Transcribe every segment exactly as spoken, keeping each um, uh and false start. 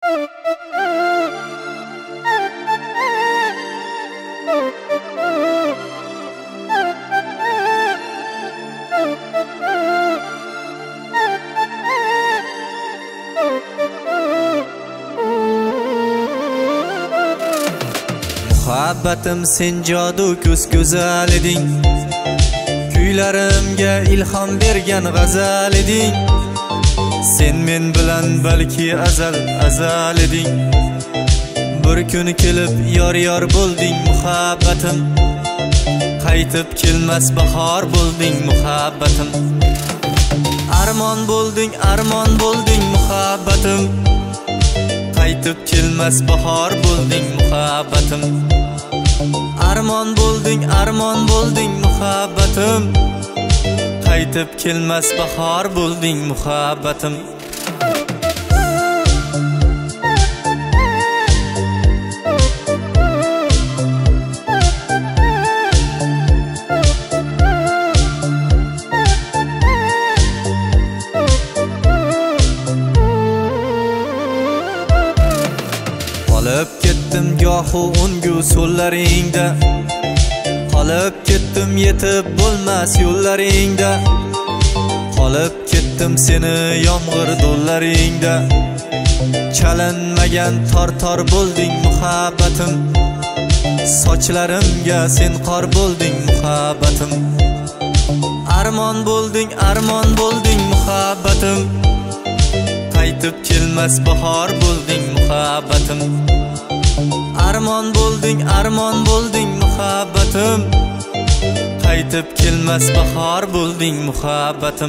Muhabbatim sen jodu ko'z go'zal eding, kuylarimga ilhom bergan g'azal eding. Sen men bilan balki azal azal eding. Bir kun kelib yor yor bo'lding muhabbatim, qaytib kelmas bahor bo'lding muhabbatim. Armon bo'lding armon bo'lding muhabbatim, qaytib kelmas bahor bo'lding muhabbatim. Armon bo'lding armon bo'lding muhabbatim, qaytib kelmas bahor bo'lding muhabbatim. Qolib ketdim gohu ungu so'llaringda, qolib ketdim yetib bo'lmas yo'llaringda, qolib ketdim seni yomg'ir do'llaringda. Chalinmagan tor-tor bo'lding muhabbatim, sochlarimga sen qor bo'lding muhabbatim. Armon bo'lding armon bo'lding muhabbatim, qaytib kelmas bahor bo'lding muhabbatim. Armon bo'lding armon bo'lding muhabbatim, qaytib kelmas bahor bo'lding muhabbatim.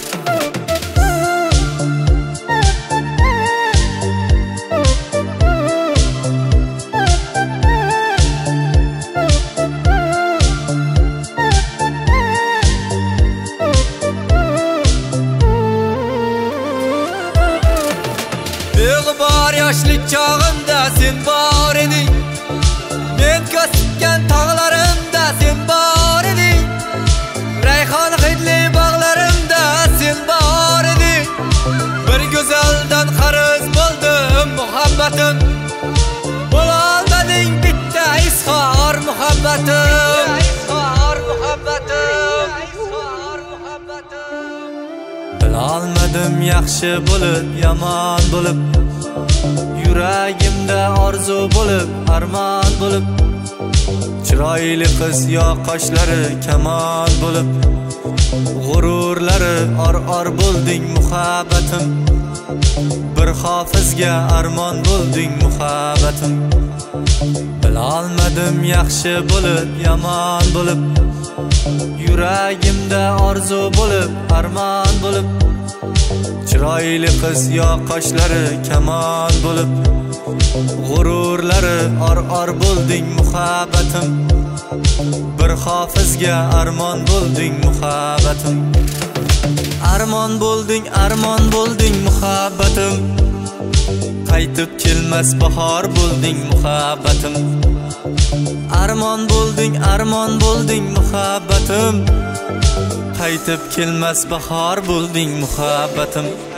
Beg'ubor yoshlik chog'imda sen bor eding, men ko'sgan tog'larimda sen bor eding, rayhon hidli bog'larimda sen bor eding. Bir go'zaldan qarz bo'ldim muhabbatim, bo'lolmading bitta izhor muhabbatim. Izhor muhabbatim, izhor muhabbatim. Bilolmadim yaxshi bo'lib yomon bo'lib, yuragimda orzu bo'lib armon bo'lib, chiroyli qiz yo qoshlari kamon bo'lib, g'ururlari or-or bo'lding muhabbatim. Bir hofizga armon bo'lding muhabbatim. Bilolmadim yaxshi bo'lib yomon bo'lib, yuragimda orzu bo'lib armon bo'lib, chiroyli qiz yo qoshlari kamon bo'lib, g'ururlari or-or bo'lding muhabbatim. Bir hofizga armon bo'lding muhabbatim. Armon bo'lding armon bo'lding muhabbatim, qaytib kelmas bahor bo'lding muhabbatim. Armon bo'lding armon bo'lding muhabbatim, qaytib kelmas bahor bo'lding muhabbatim.